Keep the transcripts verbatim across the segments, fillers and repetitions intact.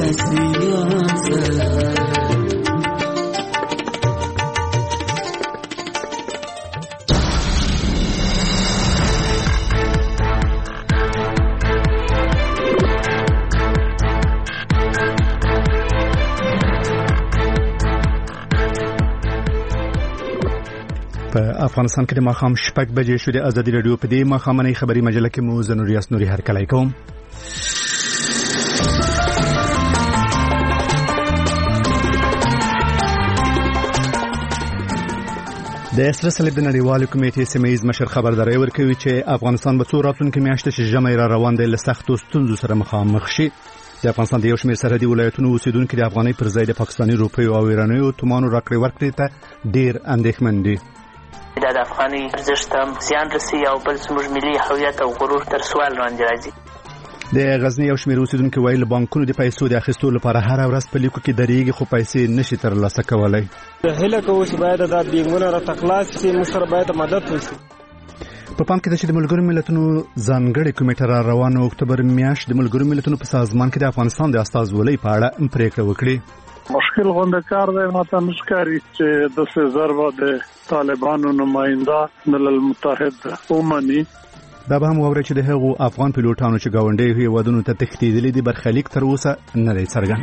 افغانستان کې د ماښام شپږ بجې شو. د ازادي راډیو په دې ماښامنۍ خبري مجله کې مو زه نوریاس نوري هرکلی کوم. د سره صلیب د نړیوالې کمیټې سیمه‌ییز مشر خبرداری ورکوي چې افغانستان به څو راتلونکي میاشتې چې ژمی را روان دی له سختو ستونزو سره مخامخ شي. د افغانستان د یو شمېر سرحدي ولایتونو اوسیدونکي د افغانۍ پر ځای د پاکستاني روپیو او ایرانیو تومانو راکړې ورکړې ته ډېر اندېښمن دي. دا د افغاني ارزښت هم زیان رسي او بل زموږ ملي هویت او غرور تر سوال لاندې راځي. د غزني یو شمېر اوسیدونکي وایي له بانکونو د پیسو د اخیستو لپاره هره ورځ په لیکو کې درېږي خو پیسې نشي ترلاسه کولی. هیله کوو چې باید دا بینګونه راته خلاص شي، موږ سره باید مدد وشي. په پام کې ده چې د ملګرو ملتونو ځانګړې کمیټه را روانه اکتوبر میاشت د ملګرو ملتونو په سازمان کې د افغانستان د استازولۍ په اړه پریکړه وکړي. مشکل غونډه کار دی، ماته نشکاري چې د سه ضربه د طالبانو نماینده ملل متحد ومني. دا به هم واورئ چې د هغو افغان پیلوټانو چې ګاونډیو هیوادونو ته تښتېدلي دي برخلیک تر اوسه نه دی څرګند.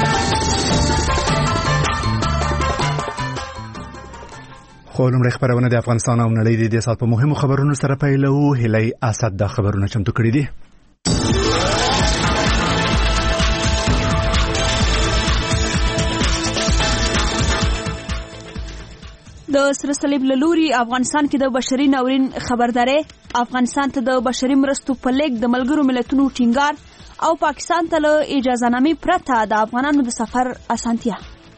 خو لومړی خبرونه د افغانستان او نړۍ د دې سات په مهمو خبرونو سره پیلوو. هیلۍ اسد دا خبرونه چمتو کړي دي. د سره صلیب له لوري افغانستان کې د بشري ناورین خبرداري، افغانستان ته د بشري مرستو په لیک د ملګرو ملتونو ټینګار او پاکستان ته له اجازه نامې پرته د افغانانو د سفر اسانتیا.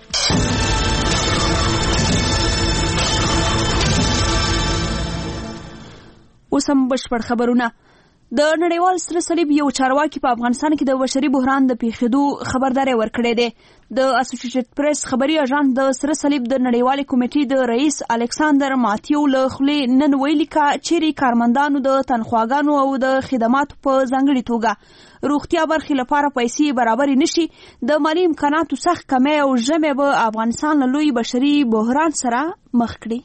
اوس هم بشپړ خبرونه. د نړیوال سره صلیب یو چارواکي په افغانستان کې د بشري بحران د پیښېدو خبرداری ورکړی دی. د اسوسییټډ پریس خبري اژانس د سره صلیب د نړیوالې کمیټې د رئیس الکساندر ماتیو له خولې نن ویلي کا چیرې کارمندانو د تنخواګانو او د خدماتو په ځانګړي توګه روغتیا برخې لپاره پیسې برابرې نشي، د مالی امکاناتو سخت کمی او ژمی به افغانستان له لوی بشري بحران سره مخ کړي.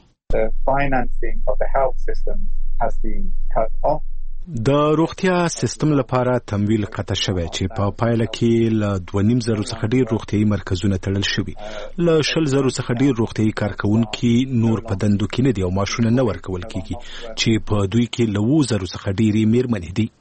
د روغتیا سیستم لپاره تمویل قطع شوی چې په پایله کې له دوه نیم زرو څخه ډیر روغتیايي مرکزونه تړل شوي، له شل زرو څخه ډیر روغتیايي کارکونکي نور په دندو کې نه دي او معاشونه نه ورکول کیږي چې په دوی کې له اووه زرو څخه ډیرې میرمنې دي.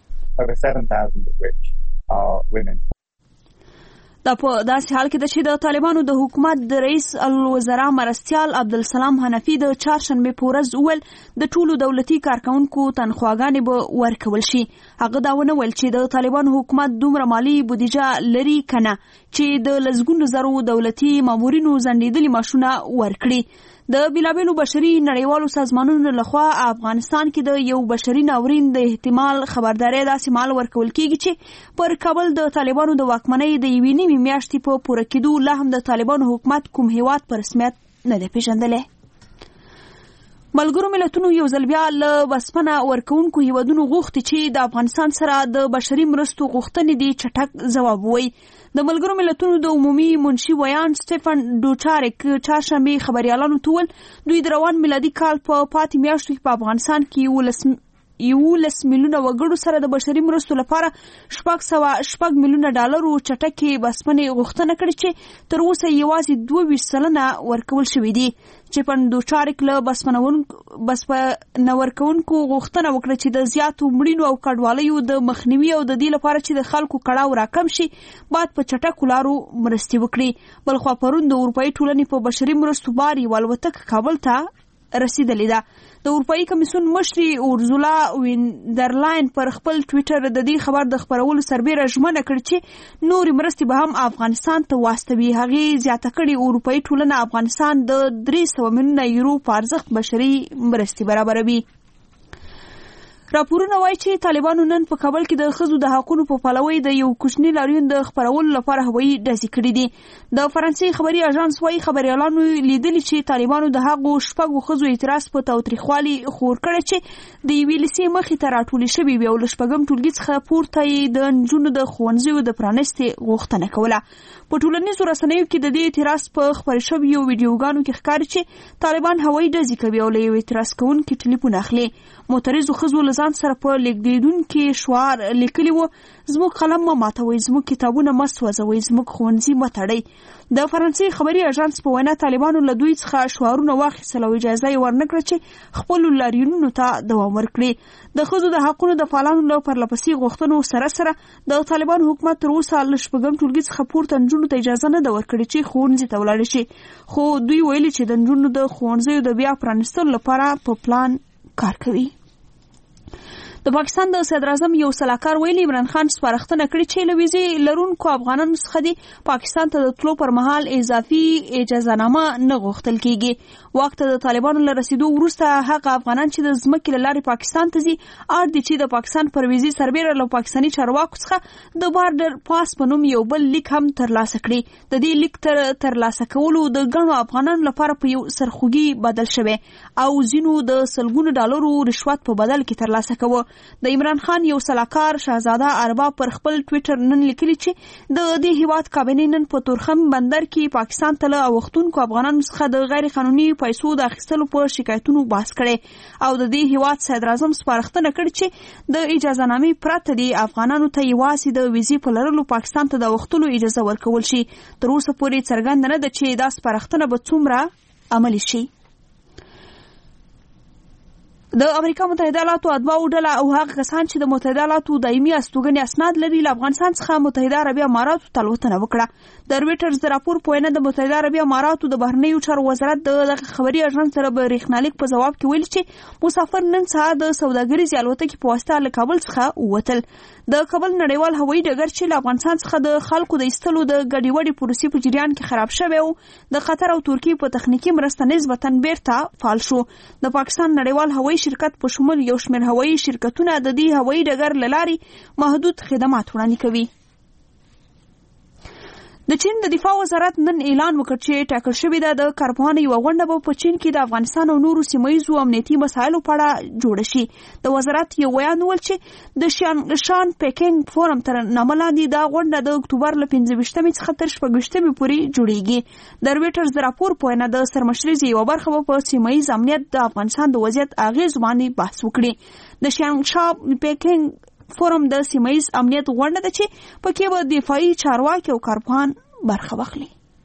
دا په داسې حال کې ده چې د طالبانو د حکومت د رئیس الوزرا مرستیال عبدالسلام حنفي د چهارشنبې په ورځ وویل د ټولو دولتي کارکونکو تنخواګانې به ورکول شي. هغه دا ونه ویل چې د طالبانو حکومت دومره مالي بودیجه لري کنه چې د لسګونو زرو دولتي مامورینو ځنډېدلي معاشونه ورکړي. د بیلابیلو بشري نړیوالو سازمانونو لخوا افغانستان کې د یو بشري ناورین د احتمال خبرداری داسې مال ورکول کیږي چې پر کابل د طالبانو د واکمنۍ د یوې نیمې میاشتې په پوره کېدو لا هم د طالبانو حکومت کوم هیواد په رسمیت نه دی پیژندلی. ملګرو ملتونو یو ځل بیا له بسپنه ورکوونکو هیوادونو غوښتي چې د افغانستان سره د بشري مرستو غوښتنې دي چټک ځواب ووایي. د ملګرو ملتونو د عمومي منشي ویان سټیفن ډوچارک چهارشنبې خبریالانو ته وویل دوی د روان میلادي کال په پاتې میاشتو کې په افغانستان کې یولس یولس میلیونه وګړو سره د بشري مرستو لپاره شپږ سوه شپږ میلیونه ډالرو چټکې بسپنې غوښتنه کړې چې تر اوسه یوازې دوه ویشت سلنه ورکول شوي دي. چپن دوچارک له بسپنه ورکوونکو غوښتنه وکړه چې د زیاتو مړینو او کډوالیو د مخنیوي او د دې لپاره چې د خلکو کړاو راکم شي باید په چټکو لارو مرستې وکړي. بلخوا پرون د اروپایي ټولنې په بشري مرستو بار یوه الوتکه کابل ته رسیدلې ده. د اروپایي کمیسیون مشري اورزولا ویندرلاین پر خپل ټویټر د دې خبر د خپرولو سربیره ژمنه کړې چې نورې مرستې به هم افغانستان ته واستوي. هغې زیاته کړې اروپایي ټولنه افغانستان د درې سوه میلیونه یورو په ارزښت بشري مرستې برابروي. راپورونه وایي چې طالبانو نن په کابل کې د ښځو د حقونو په پلوۍ د یو کوچني لاریون د خپرولو لپاره هوایي ډزې کړي دي. د فرانسې خبري اژانس وایي خبريالانو لیدلي چې طالبانو د هغو شپږو ښځو اعتراض په تاوتریخوالي خور کړی چې د یوې لیسې مخې ته راټولې شوي وي او له شپږم ټولګي څخه پورته یې د نجونو د ښوونځیو د پرانیستې غوښتنه کوله. په ټولنیزو رسنیو کې د دې اعتراض په خپرې شویو ویډیوګانو کې ښکاري چې طالبان هوایي ډزې کوي او له یو اعتراض کوونکي ټلیفون اخلي. معترضو ښځو له ځان سره په لیکدیدونکي شعار لیکلي و: زموږ قلم مه ماتوئ، زموږ کتابونه مه سوځوئ، زموږ ښوونځي مه تړئ. د فرانسې خبري اژانس په وینا طالبانو له دوی څخه شعارونه واخیستل او اجازه یې ورنکړه چې خپلو لاریونونو ته دوام ورکړي. د ښځو د حقونو د فعالانو له پرلپسې غوښتنو سره سره د طالبان حکومت تر اوسه له شپږم ټولګي څخه پورته نجونو ته اجازه نه ده ورکړې چې ښوونځي ته ولاړې شي، خو دوی ویلي چې د نجونو د ښوونځیو د بیا پرانیستلو لپاره په پلان کار کوي. د پاکستان د صدر اعظم یو سلاکار ویلي عمران خان سپارښتنه کړې چې له ویزې لرونکو افغانانو څخه دي پاکستان ته د تلو پر مهال اضافي اجازهنامه نه غوښتل کیږي. واک ته د طالبانو له رسیدو وروسته هغه افغانان چې د ځمکې له لارې پاکستان ته ځي اړ دي چې د پاکستان پر ویزې سربیره له پاکستاني چارواکو څخه د بارډر پاس په نوم یو بل لیک هم ترلاسه کړي. د دې لیک تر ترلاسه کولو د ګڼو افغانانو لپاره په یو سرخوږي بدل شوی او ځینو د سلګونو ډالرو رشوت په بدل کې ترلاسه کوه. د عمران خان یو سلاکار شهزاده ارباب پر خپل ټویټر نن لیکلي چې د دې هیواد کابینې نن په تورخم بندر کې پاکستان ته له اوښتونکو افغانانو څخه د غیر قانوني پیسو د اخیستلو په شکایتونو بحث کړي او د دې هیواد صدر اعظم سپارښتنه کړې چې د اجازهنامې پرته د افغانانو ته یوازې د ویزې په لرلو پاکستان ته د اوښتلو اجازه ورکول شي. تر اوسه پورې څرګنده نه ده چې دا سپارښتنه به څومره عملي شي. د امریکا متحده ایالاتو اتباعو ډله او هغه کسان چې د متحده ایالاتو دایمي استوګنې اسناد لري له افغانستان څخه متحده عربي اماراتو ته الوتنه وکړه. د رویټرز د راپور په وینا د متحده عربي اماراتو د بهرنیو چارو وزارت د خبري اژانس سره په برېښنالیک په ځواب کې ویلي چې مسافر نن سهار د سوداګریزې الوتکې په واسطه له کابل څخه ووتل. د کابل نړیوال هوایي ډګر چې له افغانستان څخه د خلکو د ایستلو د ګډوډۍ پروسې په جریان کې خراب شوی او د قطر او ترکیې په تخنیکي مرسته نسبتاً بیرته فعال شو. د پاکستان نړیوال هوایي شرکت په شمول یو شمېر هوایي شرکتونه د دې هوایي ډګر له لارې محدود خدمات وړاندې کوي. د چین د دفاع وزارت نن اعلان وکړ چې ټاکل شوې ده د کارپوهانو یوه غونډه به په چین کې د افغانستان او نورو سیمه ییزو امنیتي مسایلو په اړه جوړه شي. د وزارت یو بیان وویل چې د شان شان پیکنګ فورم تر نامه لاندې دا غونډه د اکتوبر له پنځه ویشتمې څخه تر شپږ ویشتمې پورې جوړیږي. د رویټرز د راپور په وینا د سرمشرۍ یوه برخه به په سیمه ییز امنیت د افغانستان د وضعیت اغېزو باندې بحث وکړي. د شان شان پیکنګ فورم د سیمه‌ییز امنیت غونډه ده چې پکې به دفاعي چارواکي او کارپوهان برخه واخلي.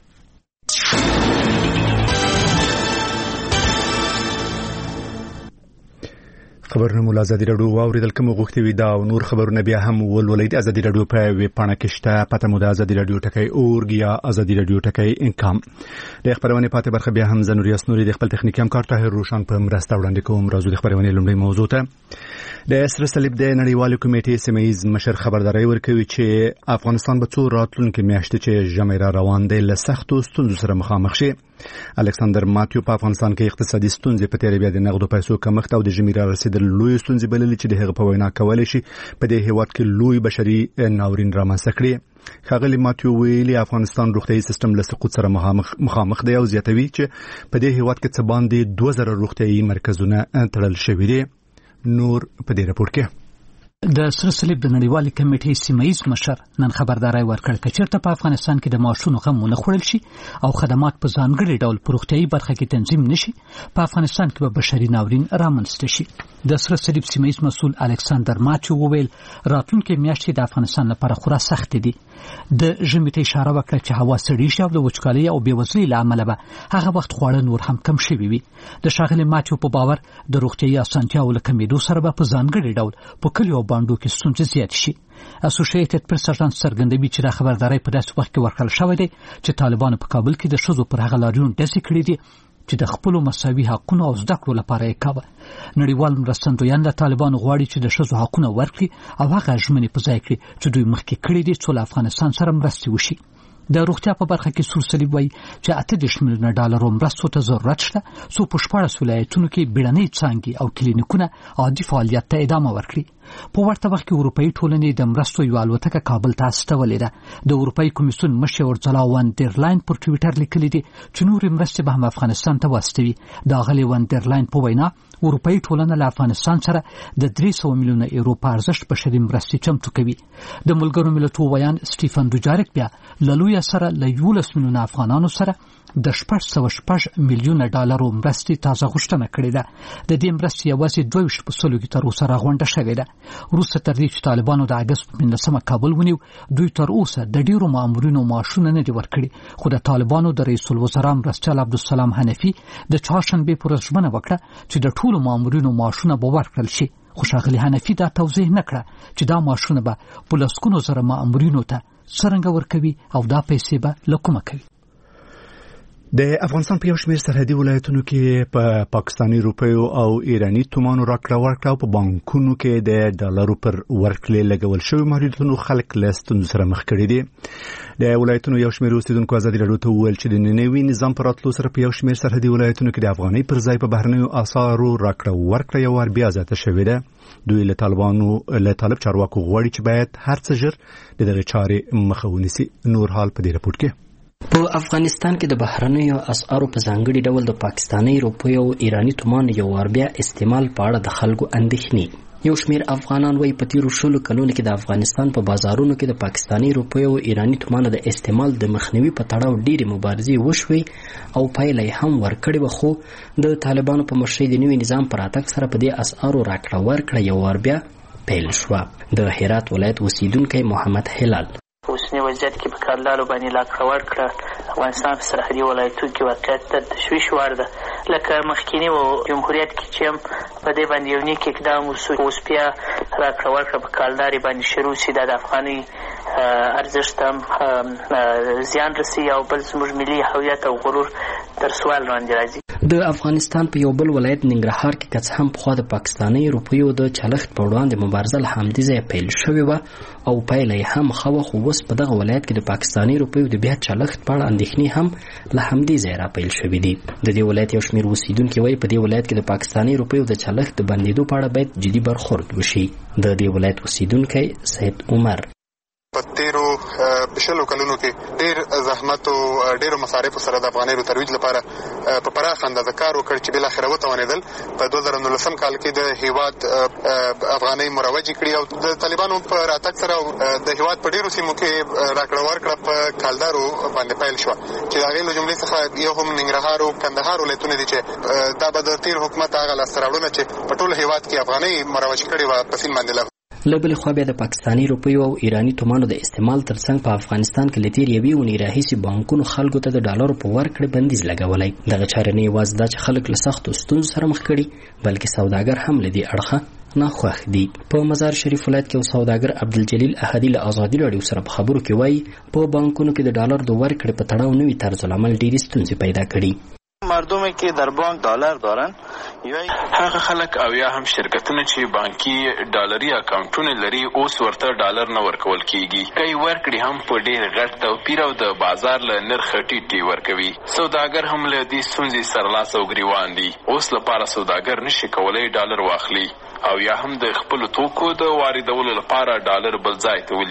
خبرونه مو ازادي راډیو واوریدل کوم غوښتي وي دا او نور خبرونه بیا هم ولولئ. د ازادي راډیو په ویب پاڼه کې شته، پته مو د ازادي راډیو ټکی اورګ یا ازادي راډیو ټکی انکام. د خبرونه پاتې برخه بیا هم زنوري اسنوري د خپل تخنیکی همکار طاهر روشن په مرسته وړاندې کوم. راځو د خبرونه لومړی موضوع ته. د سره صلیب د نړیوالې کمیټې سیمه‌ییز مشر خبرداري ورکوي چې افغانستان به څو راتلونکي میاشتې چې ژمی را روان دی له سختو ستونزو سره مخامخ شي. الکساندر ماتیو په افغانستان کې اقتصادي ستونزې په تیر بیا د نقدو پیسو کمښت او د ژمی را رسیدل لوی ستونزې بللې چې د هغه په وینا کولای شي په دې هیواد کې لوی بشري ناورین رامنځته کړي. ښاغلي ماتیو ویلي افغانستان روغتیايي سیستم له سقوط سره مخامخ مخامخ دی او زیاتوي چې په دې هیواد کې څه باندې دوه زره روغتیايي مرکزونه تړل شوي دي. نور په دې راپور کې د سره صلیب د نړیوالې کمیټې سیمه‌ییز مشر نن خبرداري ورکړ چې چېرته په افغانستان کې د معاشونو غم ونه خوړل شي او خدمات په ځانګړي ډول په روغتیايي برخه کې تنظیم نشي، په افغانستان کې به بشري ناورین رامنځته شي. د سره صلیب سیمه‌ییز مسؤل الکساندر ماچو وویل راتلونکي میاشتې د افغانستان لپاره خورا سخت دي. د ژمي ته اشاره وکړه چې هوا سړې شي او د وچکالۍ او بېوزلۍ له امله به هغه وخت خواړه نور هم کم شوي وي. د ښاغلي ماچو په باور د روغتیايي اسانتیاو له کمېدو سره به په ځانګړي ډول په کلیو او بانډو کې ستونزې زیات شي. اسوسییټډ پریس اژانس څرګندوي چې دا خبرداری په داسې وخت کې ورکړل شوی دی چې طالبانو په کابل کې د ښځو پر هغه لاریون ډزې کړي دي چې د خپلو مساوي حقونو او زده کړو لپاره یې کاوه. نړیوال مرستندویان د طالبانو غواړي چې د ښځو حقونه ورکړي او هغه ژمنې په ځای کړي چې دوی مخکې کړي دي څو له افغانستان سره مرستې وشي. د روغتیا په برخه کې سور صلیب وایي چې اته دېرش میلیونه ډالرو مرستو ته ضرورت شته څو په شپاړس ولایتونو کې بیړنۍ څانګې او کلینیکونه عادي فعالیت ته ادامه ورکړي. په ورته وخت کې اروپایي ټولنې د مرستو یوه الوتکه کابل ته استولې ده. د اروپایي کمیسیون مشر اورزلا وان ډر لاین پر ټویټر لیکلي دي چې نورې مرستې به هم افغانستان ته واستوي. د اغلې وان ډر لاین په وینا اروپایي ټولنه له افغانستان سره د درې سوه میلیونه یورو په ارزښت بشري مرستې چمتو کوي. د ملګرو ملتونو ویان سټیفن دوجارک بیا له لویه سره له یولس میلیونه افغانانو سره د شپږ سوه شپږ میلیونه ډالرو مرستې تازه غوښتنه کړې ده. د دې مرستې یوازې دوه ویشت په سلو کې تر اوسه راغونډه شوې ده. وروسته تر دې چې طالبانو د اګست په پنځلسمه کابل ونیو، دوی تر اوسه د ډېرو مامورینو معاشونه نه دي ورکړي. خو د طالبانو د رئیس الوزرا مرستیال عبدالسلام حنفي د چهارشنبې په ورځ ژمنه وکړه چې د ټولو مامورینو معاشونه به ورکړل شي. خو ښاغلي حنفي دا توضیح نه کړه چې دا معاشونه به په لسګونو زره مامورینو ته څرنګه ورکوي او دا پیسې به له کومه کوي. د افغانستان په یو شمېر سرحدي ولایتونو کې په پاکستاني روپیو او ایراني تومانو راکړه ورکړه او په بانکونو کې د ډالرو پر ورکړې لګول شوي محدودیتونو خلک له ستونزو سره مخ کړي دي. د ولایتونو یو شمېر اوسیدونکو ازادي راډیو ته وویل چې د نوي نظام په راتلو سره په یو شمېر سرحدي ولایتونو کې د افغانۍ پر ځای په بهرنیو اسعارو راکړه ورکړه یو وار بیا زیاته شوې ده. دوی له طالبانو له طالب چارواکو غواړي چې باید هر څه ژر د دغې چارې مخه ونیسي. نور حال په دې رپورټ کې. په افغانستان کې د بهرنیو اسعارو په ځانګړي ډول د پاکستاني روپیو او ایراني تومان یو وار بیا استعمال په اړه د خلکو اندېښنې. یو شمېر افغانان وایي په تیرو شلو کلونو کې د افغانستان په بازارونو کې د پاکستاني روپیو او ایراني تومانو د استعمال د مخنیوي په تړاو ډېرې مبارزې وشوې او پایله یې هم ورکړې وه. خو د طالبانو په مشرۍ د نوي نظام په راتګ سره په دې اسعارو راکړه ورکړه یو وار بیا پیل شوه. د هرات ولایت اوسیدونکی محمد هلال اوسنی وضعیت کې په کارلالو باندې لاکړه ورکړه افغانستان په سرحدي ولایتونو کې واقعیت د تشویش وړ ده. لکه مخکینی و جمهوریت کې چې هم په دې باندې یو نیک اقدام وسو، اوس بیا راکړه ورکړه په کالدارې باندې شروع سي. دا د افغانۍ ارزښت هم زیان رسي او بل زموږ ملي هویت او غرور تر سوال لاندې راځي. د افغانستان په یو بل ولایت ننګرهار کې که څه هم پخوا د پاکستاني روپیو د چلښت په وړاندې مبارزه له همدې ځایه پیل شوې وه او پایله یې هم ښه وه. خو اوس په دغه ولایت کې د پاکستاني روپیو د بیا چلښت په اړه اندېښنې هم له همدې ځایه راپیل شوې دي. د دې ولایت یو شمېر اوسیدونکي وایي په دې ولایت کې د پاکستاني روپیو د چلښت د بندېدو په اړه باید جدي برخورد وشي. د دې ولایت اوسیدونکی سید عمر په تیرو شلو کلونو کې ډېر زحمت او ډېرو مصارفو سره د افغانۍ د ترویج لپاره په پراخه اندازه کار وکړ چې بالاخره وتوانېدل. په دوه زره نولسم کال کې د هیواد افغانۍ مروجې کړي او د طالبانو په راتګ سره د هیواد په ډېرو سیمو کې راکړه ورکړه په کالدارو باندې پیل شوه چې د هغې له جملې څخه یو هم ننګرهار او کندهار ولایتونه دي چې دا به د تېر حکومت هغه لاسته راوړنه چې په ټول هیواد کې افغانۍ مروج کړې وه په سیند باندې. له بلې خوا بیا د پاکستاني روپیو او ایراني تومانو د استعمال ترڅنګ په افغانستان کې له تېرې یوې اونۍ راهیسې بانکونو خلکو ته د ډالرو په ورکړې بندیز لګولی. دغه چارې نه یوازې دا چې خلک له سختو ستونزو سره مخ کړي بلکې سوداګر هم له دې اړخه ناخوښ دي. په مزار شریف ولایت کې یو سوداګر عبدالجلیل احدي له ازادي راډیو سره په خبرو کې وایي په بانکونو کې د ډالر د ورکړې په تړاو نوي طرزالعمل ډېرې ستونزې پیدا کړي. مردمی که در بانک دلار دارن هغه خلک او یا هم شرکتونه چې بانکي ډالري اکاونټونه لري اوس ورته ډالر نه ورکول کیږي. کوي ورکړي هم په ډېر غټ توپیر او د بازار له نرخ ټیټ ورکوي. سوداګر هم له دې ستونزې سره لاس او ګریوان دي. اوس لپاره سوداګر نشي کولی ډالر واخلي او یا هم د خپل توکو د واردولو لپاره ډالر بل ځای ته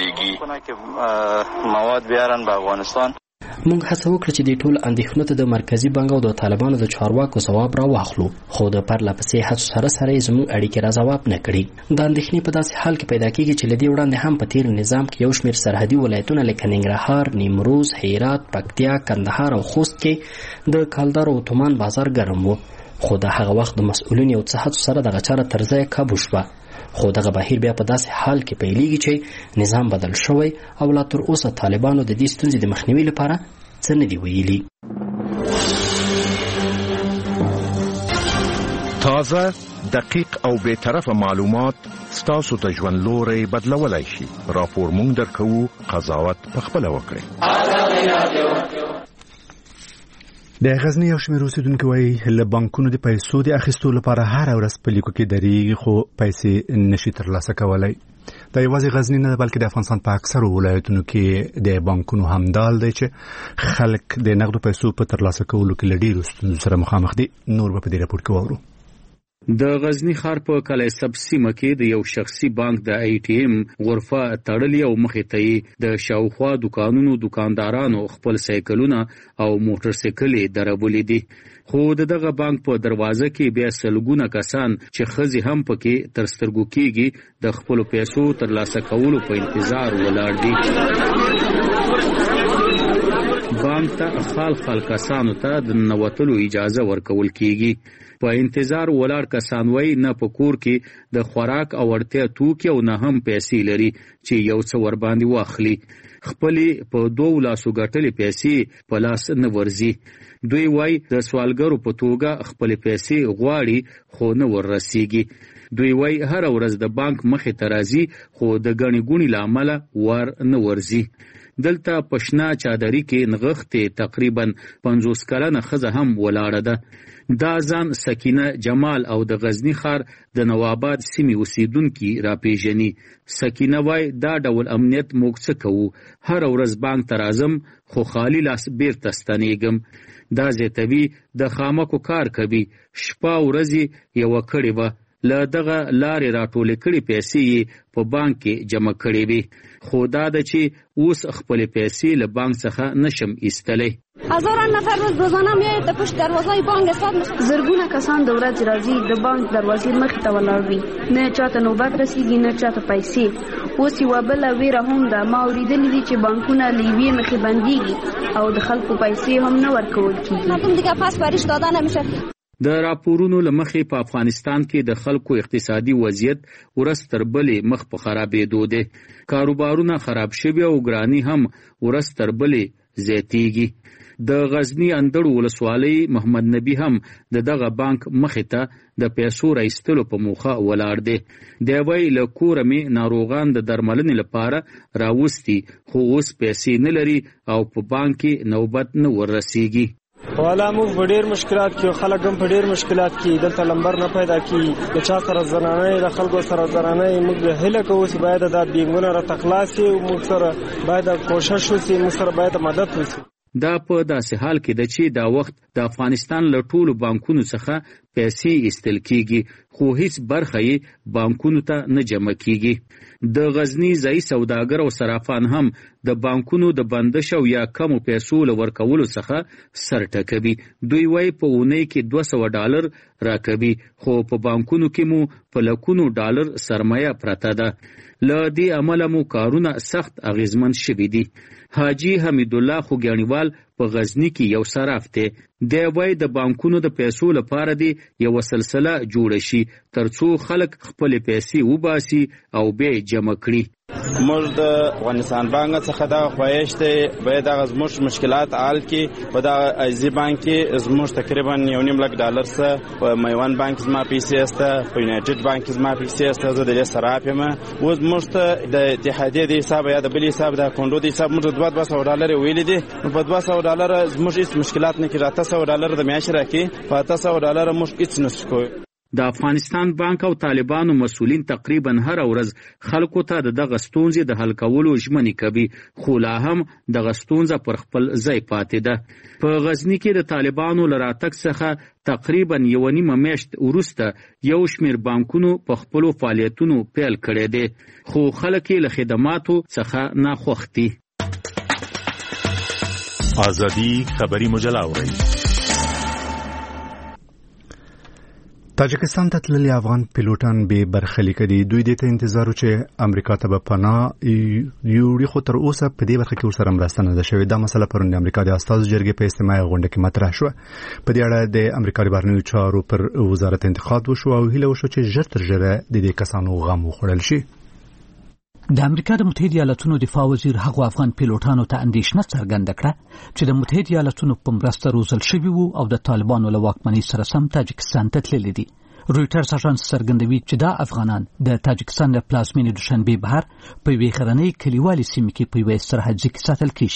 ولېږي. مواد بیارن به افغانستان. موږ هڅه وکړه چې د ټول اندېښنو ته د مرکزي بانک او د طالبانو د چارواکو ځواب را واخلو، خو د پرله پسې هڅو سره سره یې زموږ اړیکې را ځواب نه کړي. دا اندېښنې په داسې حال کې پیدا کېږي چې له دې وړاندې هم په تېر نظام کې یو شمېر سرحدي ولایتونه لکه ننګرهار، نیمروز، هرات، پکتیا، کندهار او خوست کې د کالدارو او تومان بازار ګرم و. خو د هغه وخت د مسؤلینو یو څه هڅو سره دغه چاره تر ځایه کابو شوه. خو دغه بهیر بیا په داسې حال کې پیلېږي چې نظام بدل شوی او لا تر اوسه طالبانو د دې ستونزې د مخنیوي لپاره څه نه دي ویلي. تازه، دقیق او بے طرفه معلومات ستاسو د ژوند لوري بدلولای شي. راپور مونږ درکوو، قضاوت پخپله وکړئ. د غزنی یو شمېر اوسیدونکو وایي له بانکونو د پیسو د اخیستو لپاره هر ورځ په لیکو کې درېږي خو پیسې نشي ترلاسه کولی. دا یوازې غزنی نه بلکې د افغانستان په اکثرو ولایتونو کې د بانکونو همدال دی چې خلک د نغدو پیسو په ترلاسه کولو کې له ډېرو ستونزو سره مخامخ دي. نور به په دې راپور کې واورو. د غزنی ښار په کلی سب سیمه کې د یو شخصي بانک د ای ټي ایم غرفه تړلې او مخې ته د شاوخوا دکانونو دکاندارانو خپل سایکلونه او موټر سایکلې درولې دي. خو د دغه بانک په دروازه کې بیا سلګونه کسان چې ښځې هم پکې تر سترګو کېږي د خپلو پیسو ترلاسه کولو په انتظار ولاړ دي. بانک ته خال خال کسانو ته د ننوتلو اجازه ورکول کېږي. په انتظار ولاړ کسان وایي نه په کور کې د خوراک او اړتیا توکي او نه هم پیسې لري چې یو څه ورباندې واخلي. خپلې په دوو لاسو ګټلې پیسې په لاس نه ورځي. دوی وایي د سوالګرو په توګه خپلې پیسې غواړي خو نه وررسیږي. دوی وایي هر ورځ د بانک مخې ته راځي خو د ګڼې ګوڼې له امله ور نه ورځي. دلته پشنا چادري کې نغښتې تقریبا پنځوس کلنه ښځه هم ولاړه ده. دا ځان سکینه جمال او د غزنی ښار د نواباد سیمې اوسیدونکي راپېژني. سکینه وایي دا ډول امنیت موږ څه کوو، هر ورځ بانک ته راځم خو خالی لاس بیرته ستنېږم. دا زیاتوي د خامکو کار کوي، شپه ورځې یوه کړې وه، له دغه لارې راټولې کړې پیسې یې په بانک کې جمع کړې وي. خو دا ده چې اوس خپلې پیسې له بانک څخه نشم ایستلی. هزاران نفر روز روزانه میاید د پشت دروازه بانک حساب مخ زرګونه کسان د ورځ راځي د بانک دروازې مخ ته ولاړ وي، نه چاته نوبت رسیږي نه چاته پیسې. اوس یوه بله ویره هم ده، ما اورېدلي دي چې بانکونه له یوې مخې بندېږي او د خلکو پیسې هم نه ورکول کېږي. مردم دیگه پس پریش داده نمیشه. د راپورونو له مخې په افغانستان کې د خلکو اقتصادي وضعیت ورځ تر بلې مخ په خرابېدو دی. کاروبارونه خراب شوي او ګراني هم ورځ تر بلې زیاتېږي. د غزنی اندړ ولسوالۍ محمد نبی هم د دغه بانک مخې ته د پیسو راایستلو په موخه ولاړ دی. دی وایي له کوره مې ناروغان د درملنې لپاره راوستي خو اوس پیسې نه لري او په بانک کې نوبت نه وررسیږي. والا موږ په ډېر مشکلات کې، خلک هم په ډېر مشکلات کې، دلته لمبر نه پیدا کېږي، د چا سره زنانه د خلکو سره زنانه. موږ هیله کوو چې باید دا بینګونه راته خلاص شي، موږ سره باید کوشش وشي، موږ سره باید مدد وشي. دا په داسې حال کې ده چې دا وخت د افغانستان له ټولو بانکونو څخه پیسې ایستل کېږي خو هیڅ برخه یې بانکونو ته نه جمع کېږي. د غزنی ځایي سوداګر او صرافان هم د بانکونو د بندش او یا کمو پیسو له ورکولو څخه سر ټکوي. دوی وایي په اونۍ کې دوه سوه ډالر راکوي خو په بانکونو کې مو په لکونو ډالر سرمایه پرته ده. له دې امله مو کارونه سخت اغیزمن شوي دي. حاجی حمید الله خوګیانیوال په غزنی کې یو صراف دی. دی وایي د بانکونو د پیسو لپاره دی یو سلسله جوړه شي ترڅو خلک خپل پیسې وباسي او به جمع کړي. موږ د افغانستان بانک څخه دا خواهش دی باید هغه زموږ مشکلات حل کړي. په دغه ایزي بانک کې زموږ تقریبا یو نیم لک ډالر څه، په میوان بانک زما پیسې سته، په یونایټډ بانک زما پیسې سته، زه د دې صراف یم. اوس موږ ته د اتحادیې د حساب یا د بل حساب د اکاونټو د حساب موږ دوه دوه سوه ډالر ویلي دي. په دوه سوه ډالر زموږ هېڅ مشکلات نه کېږي. اته سوه ډالر د میاشتې راکړي، په اته سوه ډالر موږ هېڅ نشو کوی. د افغانستان بانک او طالبانو مسؤلین تقریبا هر ورځ خلکو ته د دغه ستونزې د حل کولو ژمنې کوي خو لا هم دغه ستونزه پر خپل ځای پاتې ده. په غزنی کې د طالبانو له راتګ څخه تقریبا یوه نیمه میاشت وروسته یو شمېر بانکونو په خپلو فعالیتونو پیل کړی دی خو خلک یې له خدماتو څخه ناخوښ دي. ازادي خبری مجله اورئ. تاجکستان ته تللي افغان پیلوټان به برخلیک دي. دوی د ته انتظار چې امریکا ته به پناه یوړي خو تر اوسه په دې برخه کې ورسره مرسته نه ده شوې. دا مسله پرون د امریکا د استازو جرګې په اجتماعي غونډه کې مطرح شوه. په دې اړه د امریکا د بهرنیو چارو پر وزارت انتقاد وشو او هیله وشو چې ژر تر ژره د دې کسانو غم وخوړل شي. د امریکا د متحده ایالاتونو دفاع وزیر هغو افغان پیلوټانو ته اندېښنه څرګنده کړه چې د متحده ایالاتونو په مرسته روزل شوي وو او د طالبانو له واکمنۍ سره سم تاجکستان ته تللي دي. رویټرز اژانس څرګندوي چې دا افغانان د تاجکستان د پلازمېنې دوشنبې بهر په یوې غرنۍ کلیوالې سیمې کې په یوه استراحتځای کې ساتل کېږي.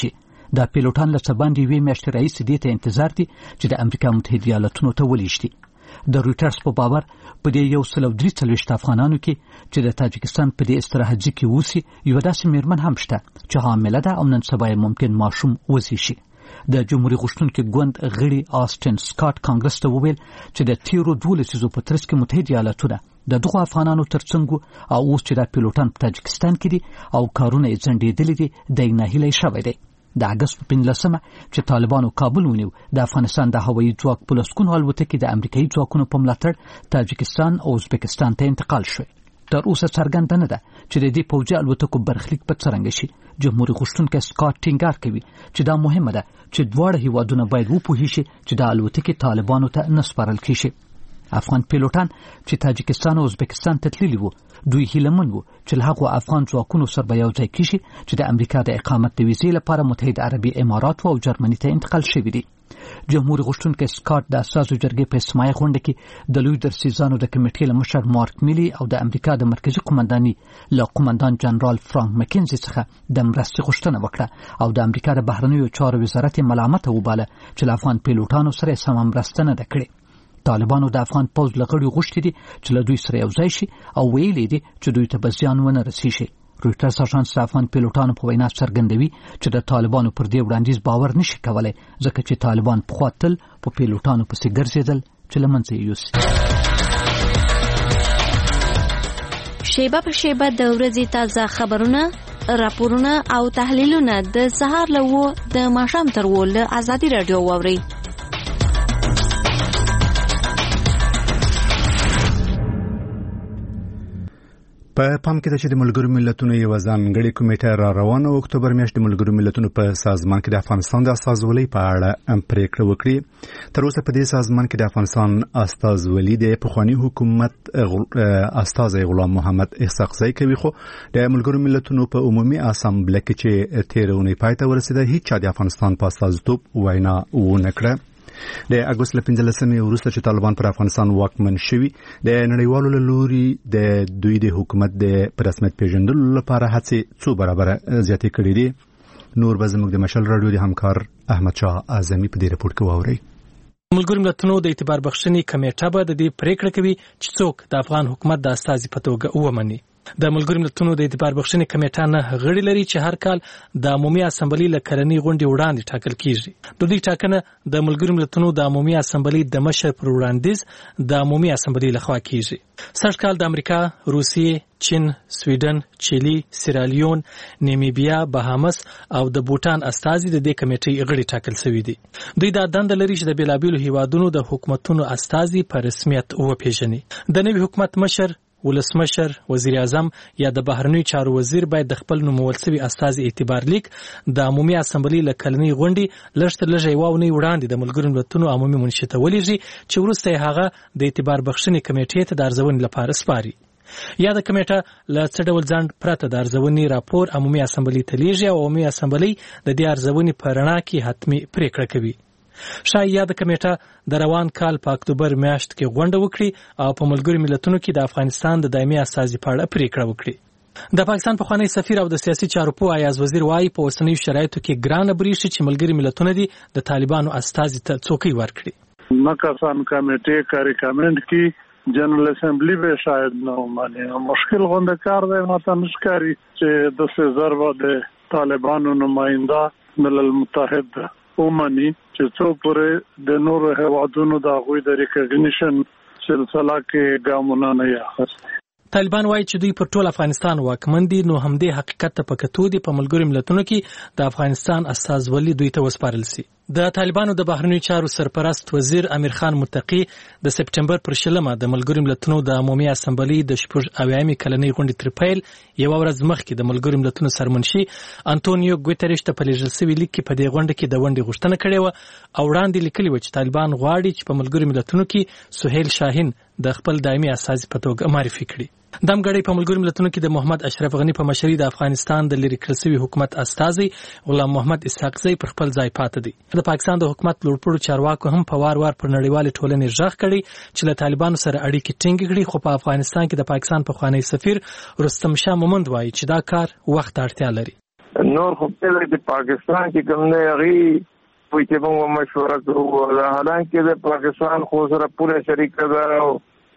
دا پیلوټان له څه باندې یوې میاشتې راهیسې دې ته انتظار دي چې د امریکا متحده ایالاتونو ته ولېږدي. د رویټرز په باور په دې یو سل او درې څلوېښت افغانانو کې چې د تاجکستان په دې استراحتي کې اوسي یوه داسې میرمن هم شته چې حامله ده او نن سبا یې ممکن ماشوم وزېږي. د جمهوریت غوښتونکي ګوند غړي آسټن سکاټ کانګرس ته وویل چې د تیرو دوه لسیزو په ترڅ کې متحده ایالاتونه د دغو افغانانو ترڅنګ او اوس چې دا پیلوټان په تاجکستان کې دي او کارونه یې ځنډېدلي دي دی ناهیلی شوی دی. د اګست په پنځلسمه چې طالبانو کابل ونیو د افغانستان د هوایي ځواک په لسګونو الوتکې د امریکایي ځواکونو په ملاتړ تاجکستان او ازبکستان ته انتقال شوې. تر اوسه څرګنده نه ده چې د دې پوځي الوتکو برخلیک به څرنګه شي. جمهوریت غوښتونکی سکاټ ټینګار کوي چې دا مهمه ده چې دواړه هیوادونه باید وپوهیږي شي چې د الوتکې طالبانو ته نه سپارل کیږي. افغان پیلوټان چې تاجکستان او ازبکستان ته تللي وو دوی هیلهمن وو چې له هغو افغان ځواکونو سره به یو ځای کیږي چې د امریکا د اقامت د ویزې لپاره متحده عربي اماراتو او جرمني ته انتقال شوي دي. جمهوریت غوښتونکی سکاټ د اساسو جرګې په اجتماعي غونډه کې د لوی درسیزانو د کمیټې له مشر مارک میلی او د امریکا د مرکزي قومنداني له قومندان جنرال فرانک مکینزي څخه د مرستې غوښتنه وکړه او د امریکا د بهرنیو چارو وزارت یې ملامته وباله چې له افغان پیلوټانو سره یې سمه مرسته نه ده کړې. طالبانو د افغان پوځ له غړیو غوښتي دي چې له دوی سره یو ځای شي او ویلي دي چې دوی ته به زیان ونه رسیږي. رویټرز اژانس د افغان پیلوټانو په وینا څرګندوي چې د طالبانو پر دې وړاندیز باور نشي کولای ځکه چې طالبان پخوا تل په پیلوټانو پسې ګرځېدل چې له منځه یې یوسي. شیبه په شیبه د ورځې تازه خبرونه، راپورونه او تحلیلونه د سهار له وو د ماښام تر وو له ازادي راډیو واورئ. په پام کې ده چې د ملګرو ملتونو یوه ځانګړې کمیټه را روانه او اکتوبر میاشت د ملګرو ملتونو په سازمان کې د افغانستان د استازولۍ په اړه پریکړه وکړي. تر اوسه په دې سازمان کې د افغانستان استازولي د پخواني حکومت استازی غلام محمد اسحاقزی کوي، خو د ملګرو ملتونو په عمومي اسامبله کې چې تېره اونۍ پای ته ورسېده هیڅ چا د افغانستان په استازیتوب وینا ونه کړه. د اګوست له پنځلسمې وروسته چې طالبان پر افغانستان واکمن شوي د نړیوالو له لوري د دوی د حکومت د په رسمیت پیژندلو لپاره هڅې څو برابره زیاتې کړې دي. نور به زموږ د مشل راډیو د همکار احمد شاه اعظمي په دې رپورټ کې واورئ. ملګرو ملتونو د اعتبار بخښنې کمیټه به د دې پریکړه کوي چې څوک د افغان حکومت د استازي په توګه ومني. د ملګرو ملتونو د اعتبار بخښنې کمیټه نه غړي لري چې هر کال د عمومي اسامبلې له کلنۍ غونډې وړاندې ټاکل کیږي. د دې ټاکنه د ملګرو ملتونو د عمومي اسامبلې د مشر پر وړاندیز د عمومي اسامبلې لخوا کیږي. سږ کال د امریکا، روسیې، چین، سویډن، چیلي، سیرالیون، نیمیبیا، بهامس او د بوټان استازي د دې کمیټې غړي ټاکل شوي دي. دوی دا دنده لري چې د بیلابیلو هیوادونو د حکومتونو استازي په رسمیت وپیژني. د نوي حکومت مشر، ولسمشر، وزیر اعظم یا د بهرنیو چارو وزیر باید د خپل نومول شوي استازي اعتبار لیک د عمومي اسامبلې له کلنۍ غونډې لږ تر لږه یوه اونۍ وړاندې د ملګرو ملتونو عمومي منشي ته ولېږي چې وروسته یې هغه د اعتبار بخښنې کمیټې ته د ارزونې لپاره سپاري. یا د کمیټه له څه ډول ځنډ پرته د ارزونې راپور عمومي اسامبلې ته لیږي او عمومي اسامبلې د دې ارزونې په رڼا کې حتمي پریکړه کوي. شاید یا د کمیټه د روان کال په اکتوبر میاشت کې غونډه وکړي او په ملګرو ملتونو کې د افغانستان د دایمي استازي په اړه پریکړه وکړي. د پاکستان پخوانی سفیر او د سیاسي چارو پوه ایاز وزیر وايي په اوسنیو شرایطو کې ګرانه بریښي چې ملګري ملتونه دي د طالبانو استازي ته څوکۍ ورکړي. مکسان کمیټې کا ریکمند کی جنرال اسمبلی به شاید نه مانی مشکل غونډه کار دی. ماته نشکاري چې د ضربه د طالبانو نماینده ملل متحد ومني چې څو پورې د نورو هیوادونو د غوي د ریکګنیشن سلسله کې ګامونه نه اخیستي. طالبان وایي چې دوی پر ټول افغانستان واکمن دي، نو همدې حقیقت ته په کتو دي په ملګرو ملتونو کې د افغانستان استازولي دوی ته وسپارل سي. د طالبانو د بهرنیو چارو سرپرست وزیر امیر خان متقی د سپټمبر پر شلمه د ملګرو ملتونو د عمومي اسامبلې د شپږ اویایم کلنۍ غونډې تر پیل یو ورځ مخکې د ملګرو ملتونو سرمنشي انټونیو ګوتریش ته په لیږل شوي لیک کې په دې غونډه کې د ونډې غوښتنه کړې وه او وړاندې لیکلي وه چې طالبان غواړي چې په ملګرو ملتونو کې سهیل شاهین د خپل دایمي استازي په توګه معرفي کړي. دم غړي په ملګرو ملتونو کې د محمد اشرف غنی په مشرۍ د افغانستان د لری کړل شوی حکومت استازي غلام محمد اسحاقزی پر خپل ځای پاتې دي. د پاکستان د حکومت لوړپوړو چارواکو هم په وار وار پر نړیوال ټولنې ژغ کړي چې له طالبانو سره اړیکې ټینګ کړي، خو په افغانستان کې د پاکستان پخوانی سفیر رستم شاه مومند وایي چې دا کار وخت اړتیا لري. نور خو په پاکستان کې کوم نه غي په چې موږ مشوره کوو حالانکه د پاکستان خو سره پوره شریک ده او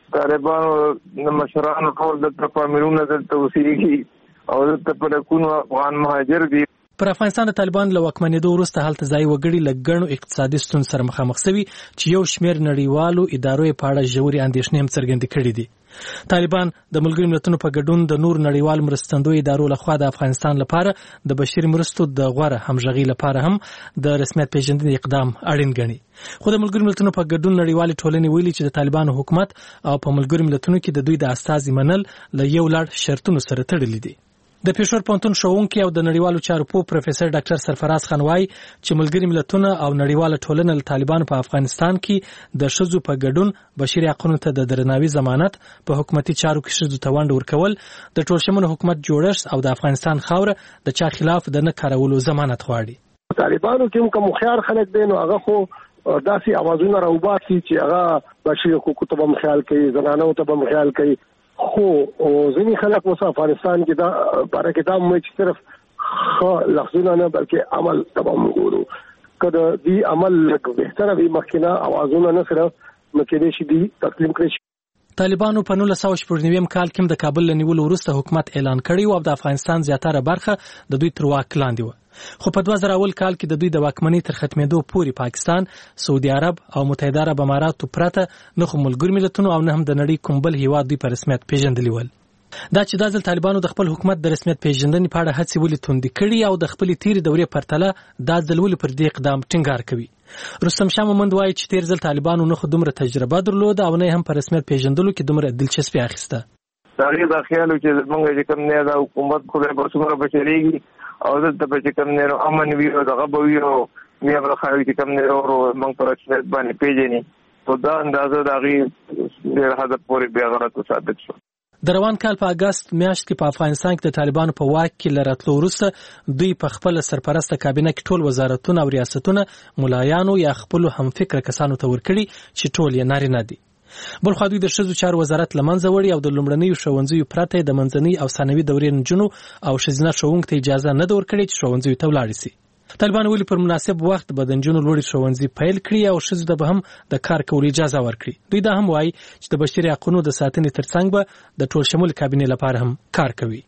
طالبانو مشرانو ټول د تفاهمونه د توسيعي او د تپلکونو افغان مهاجر دي. پر افغانستان د طالبان له واکمنېدو وروسته هلته ځای وګړي له ګڼو اقتصادي ستونزو سره مخامخ شوي چې یو شمېر نړیوالو ادارو یې په اړه ژورې اندېښنې هم څرګندې کړې دي. طالبان د ملګرو ملتونو په ګډون د نور نړیوال مرستندوی ادارو لخوا د افغانستان لپاره د بشري مرستو د غوره همغږي لپاره هم د رسمیت پیژندنې اقدام اړین ګڼي. خو د ملګرو ملتونو په ګډون نړیوال ټولنې ویلي چې د طالبانو حکومت او په ملګرو ملتونو کې د دوی د استازي منل له یو لړ شرطونو سره تړلي دي. د پېښور پوهنتون ښوونکی او د نړیوالو چارو پوه پروفیسور ډاکټر سرفراز خان وايي چې ملګري ملتونه او نړیواله ټولنه له طالبانو په افغانستان کې د ښځو په ګډون بشري حقوقو ته د درناوي ضمانت په حکومتي چارو کې ښځو ته ونډه ورکول د ټولشموله حکومت جوړښت او د افغانستان خاوره د چا خلاف د نه کارولو ضمانت غواړي. طالبانو کې کوم خيار خلک دي نو هغه خو داسې اوازونه راوباسي چې هغه بشري حقوقو ته هم خیال کوي زنانو ته هم خیال کوي خو ځینې خلک اوس افغانستان کې دا باره کې دا مې چې صرف خو لفظونه نه بلکې عمل تمام ګورو کله دی عمل لکه بهتره وي مخکنه اوازونه نه سره مکه شي دی تسلیم کړی. طالبانو په نولس سوه شپږ نوي کال کې د کابل له نیولو وروسته حکومت اعلان کړی او د افغانستان زیاتره برخه د دوی تر واک لاندې و. خو په دوه زره اول کال کې د دوی د واکمنۍ تر ختمېدو پورې پاکستان، سعودي عرب او متحده عرب اماراتو پرته نه خو ملګرو ملتونو او نه هم د نړۍ کوم بل هیواد دوی په رسمیت پیژندلی ول. دا چې د ځل طالبانو د خپل حکومت د رسمیت پیژندنې په اړه هڅې ولې توندې کړي او د خپلې تیرې دورې پرتله دا ځل ولې پر دې اقدام ټینګار کوي. رستم شاه مومند وایي چې تیر ځل طالبانو نه خو دومره تجربه درلوده او نه هم په رسمیت پیژندلو کې دومره دلچسپي اخیسته. هغې دا خیال و چې موږ چې کوم نه دا حکومت خدای به څومره بچرېږي او دلته به چې کوم نه امن وي او دغه به وي او بیا به خلک چې کوم نه ورو موږ په رسمیت باندې پیژني خو دا اندازه د هغې ډېر حده پورې بې غرضه ثابت شو. د روان کال په اګست میاشت کې په افغانستان کې د طالبانو په واک کې له راتلو وروسته دوی په خپله سرپرسته کابینه کې ټول وزارتونه او ریاستونه ملایانو یا خپلو همفکره کسانو ته ورکړي چې ټول یې نارینه دي. بلخوا دوی د ښځو چارو وزارت له منځه وړي او د لومړنیو ښوونځیو پرته د منځنۍ او ثانوي دورې نجونو او ښځینه ښوونکو ته اجازه نه ده ورکړې چې ښوونځیو ته ولاړې سي. طالبانو ولې پر مناسب وخت به د نجونو لوړې ښوونځي پیل کړي او ښځو ته به هم د کار کولو اجازه ورکړي. دوی دا هم وایي چې د بشري حقوقو د ساتنې ترڅنګ به د ټول شمول کابینې لپاره هم کار کوي.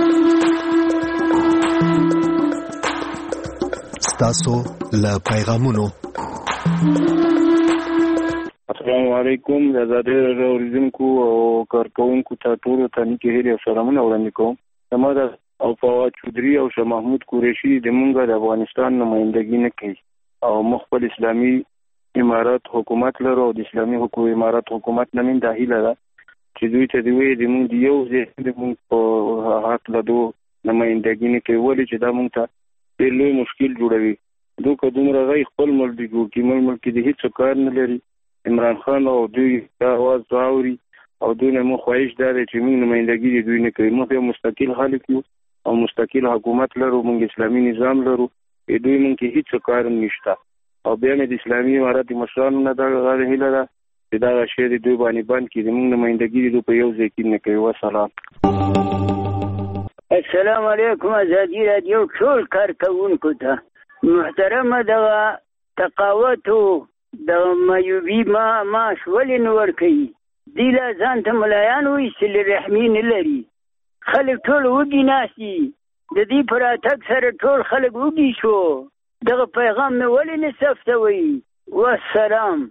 ستاسو له پیغامونو السلام علیکم د آزادۍ راډیو اوریدونکو او کارکوونکو ته ټولو ته نیکې هیلې او سلامونه وړاندې کوم. زما د او فواد چودري او شاه محمود قریشي د مونږه د افغانستان نمائندګي نه کوي او مخ خپل اسلامي امارات حکومت لرو او د اسلامي حکومت امارات حکومت نه من داخله ده چې دوی ته دی وی د مونږ دی یو ځای د مونږ په حق له دوه نمائندګي نه کوي ولې چې دا مونږ ته ډېر لوی مشکل جوړوي. دوی دومره غي خپل ملک دی ګو کې ملک دی هیڅ کار نه لري. عمران خان او دوی دا आवाज واوري او دوی نه مو خواهش دار چې موږ نمائندګي دی دوی نه کوي. موږ یو مستقل خلک یو او مستقل حکومت لرو، موږ اسلامي نظام لرو، دوی موږ کې هیڅ کار نشته او بیا مې د اسلامي امارات مشرانو نه دا غواړي هیله ده چې دا شی د دوی باندې بند کړي. موږ نمائندګي دی په یو ځای کې نه کوي. وسلام. السلام علیکم آزادی رادیو ټول کارکوونکو ته محترمه دغه تقاوت د مایوبي ما معاش ولې نه ورکوي؟ دوی لا ځان ته ملایان وایستلي رحمي نه لري. خلک ټول وږي ناست دي. د دې په راتګ سره ټول خلک وږي شو. دغه پیغام مې ولې نه ثبتوئ؟ والسلام.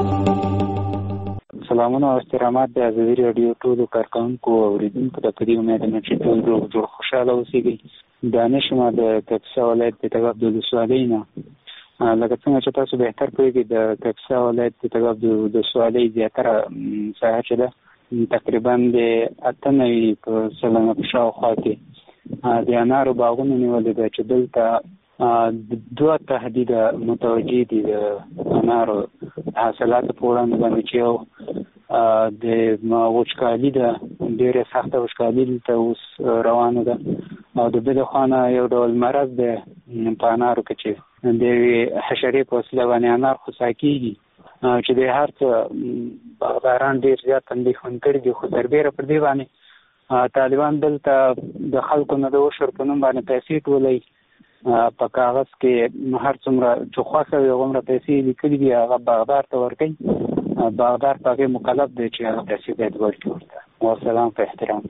سلامونه او احترامات د آزادي راډیو ټولو کارکوونکو او اوریدونکو ته په دې امید یم چې ټول روغ جوړ خوشحاله اوسېږئ. دانش ما د کاپیسا ولایت د تګاب د ولسوالۍ نه لکه څنګه چې تاسو بهتر پوهېږئ د کاپیسا ولایت د تګاب د ولسوالۍ زیاتره ساحه چې ده تقریبا د اته نوي په سلنه په شاوخوا کې د انارو باغونه نیولي ده چې دلته دوه تهدیده متوجه دي د انارو حاصلاتو په وړاندې باندې چې یو د وچکالي ده، ډېره سخته وچکالي دلته اوس روانه ده او د بلې خوا نه یو ډول مرض دی په انارو کې چې د یوې حشرې په وسیله باندې انار خوسا کېږي چې د هر څه باغداران ډېر زیات اندېښمن کړي دي. خو تربیره پر دې باندې طالبان دلته د خلکو نه د وشر په نوم باندې پیسې ټولوي په کاغذ کې هر څومره چې خوښه وي هغومره پیسې لیکلي دي هغه باغدار ته ورکوي باغدار په هغې مکلف دی چې هغه پیسې باید ورکړي ورته ورسلام په احترام.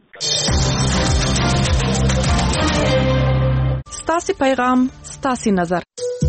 ستاسې پیغام ستاسې نظر.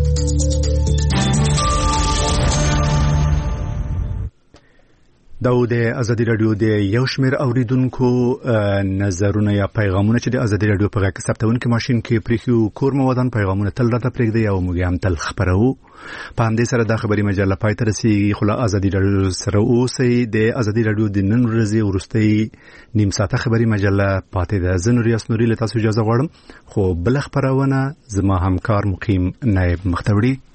دا د ازادي رادیو د یو شمېر اوریدونکو نظرونه یا پیغامونه چې د ازادي رادیو په غږ کې ثبتونکي ماشین کې پریښي کور موادان پیغامونه تل راته پرېږدي او موږ هم تل خپروو. په همدې سره دا خبري مجله پای ته رسیږي. خو له ازادي رادیو سره اوسئ. د ازادي رادیو د نن ورځې وروستۍ نیم ساعته خبري مجله پاتې ده. زه نوریاس نوري له تاسو اجازه غواړم خو بل خبرونه زما همکار مقیم نایب مختوړي